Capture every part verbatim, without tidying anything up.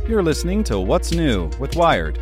You're listening to What's New with Wired.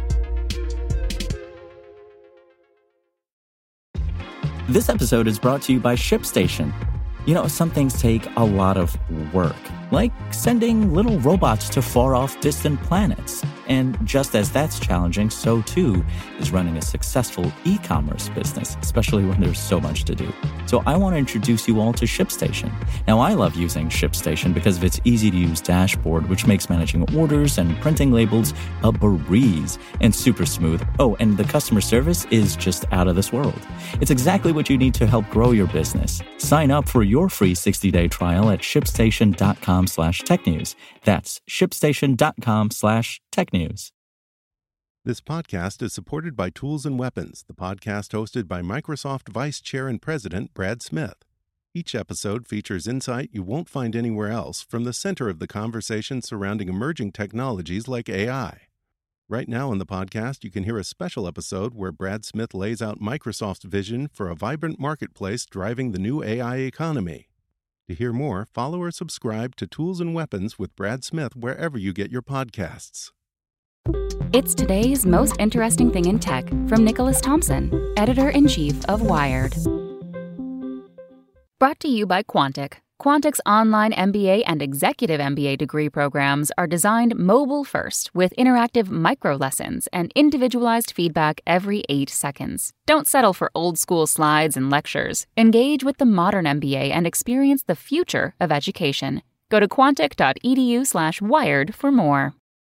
This episode is brought to you by ShipStation. You know, some things take a lot of work, like sending little robots to far-off distant planets. And just as that's challenging, so too is running a successful e-commerce business, especially when there's so much to do. So I want to introduce you all to ShipStation. Now, I love using ShipStation because of its easy-to-use dashboard, which makes managing orders and printing labels a breeze and super smooth. Oh, and the customer service is just out of this world. It's exactly what you need to help grow your business. Sign up for your free sixty-day trial at shipstation.com slash technews. That's shipstation.com slash technews. This podcast is supported by Tools and Weapons, the podcast hosted by Microsoft Vice Chair and President Brad Smith. Each episode features insight you won't find anywhere else from the center of the conversation surrounding emerging technologies like A I. Right now in the podcast, you can hear a special episode where Brad Smith lays out Microsoft's vision for a vibrant marketplace driving the new A I economy. To hear more, follow or subscribe to Tools and Weapons with Brad Smith wherever you get your podcasts. It's today's most interesting thing in tech from Nicholas Thompson, editor-in-chief of Wired. Brought to you by Quantic. Quantic's online M B A and executive M B A degree programs are designed mobile-first with interactive micro-lessons and individualized feedback every eight seconds. Don't settle for old-school slides and lectures. Engage with the modern M B A and experience the future of education. Go to quantic.edu slash wired for more.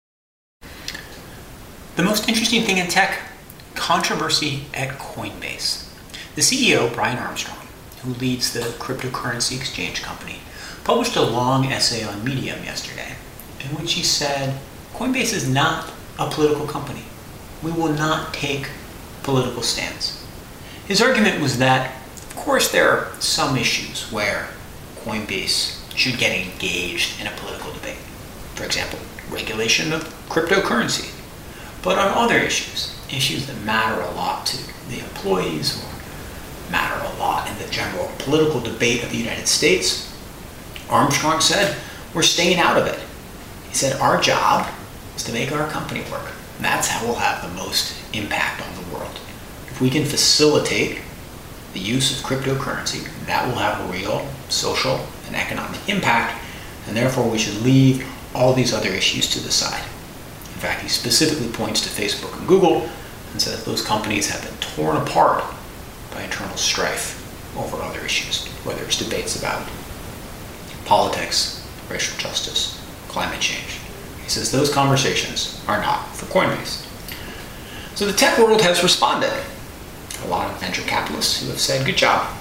The most interesting thing in tech, controversy at Coinbase. The C E O, Brian Armstrong, who leads the cryptocurrency exchange company, published a long essay on Medium yesterday in which he said, Coinbase is not a political company. We will not take political stands. His argument was that, of course, there are some issues where Coinbase should get engaged in a political debate. For example, regulation of cryptocurrency. But on other issues, issues that matter a lot to the employees or matter a lot in the general political debate of the United States, Armstrong said, we're staying out of it. He said, our job is to make our company work. And that's how we'll have the most impact on the world. If we can facilitate the use of cryptocurrency, that will have a real social and economic impact, and therefore we should leave all these other issues to the side. In fact, he specifically points to Facebook and Google and says those companies have been torn apart by internal strife over other issues, whether it's debates about politics, racial justice, climate change. He says those conversations are not for Coinbase. So the tech world has responded. A lot of venture capitalists who have said, good job.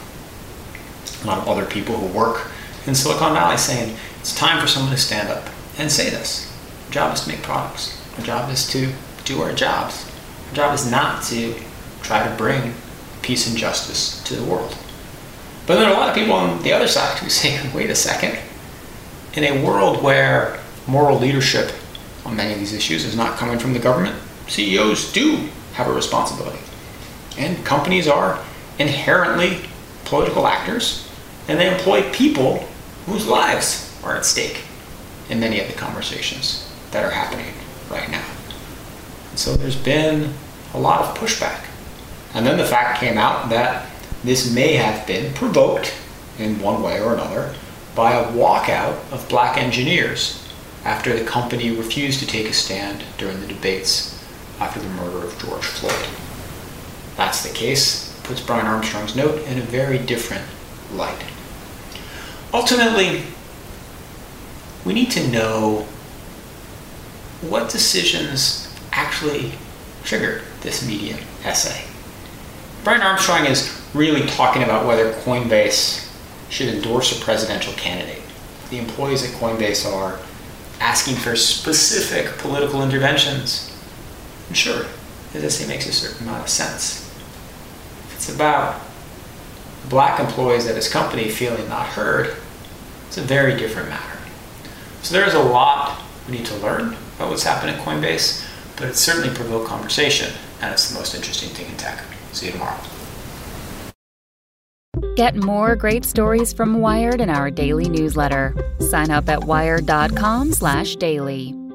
A lot of other people who work in Silicon Valley saying, it's time for someone to stand up and say this. Our job is to make products. Our job is to do our jobs. Our job is not to try to bring peace and justice to the world. But there are a lot of people on the other side who say, wait a second, in a world where moral leadership on many of these issues is not coming from the government, C E Os do have a responsibility. And companies are inherently political actors, and they employ people whose lives are at stake in many of the conversations that are happening right now. And so there's been a lot of pushback. And then the fact came out that this may have been provoked in one way or another by a walkout of black engineers after the company refused to take a stand during the debates after the murder of George Floyd. That's the case, puts Brian Armstrong's note in a very different light. Ultimately, we need to know what decisions actually triggered this Medium essay. Brian Armstrong is really talking about whether Coinbase should endorse a presidential candidate. The employees at Coinbase are asking for specific political interventions. And sure, his essay makes a certain amount of sense. If it's about black employees at his company feeling not heard, it's a very different matter. So there is a lot we need to learn about what's happening at Coinbase, but it's certainly provoked conversation, and it's the most interesting thing in tech. See you tomorrow. Get more great stories from Wired in our daily newsletter. Sign up at wired.com slash daily.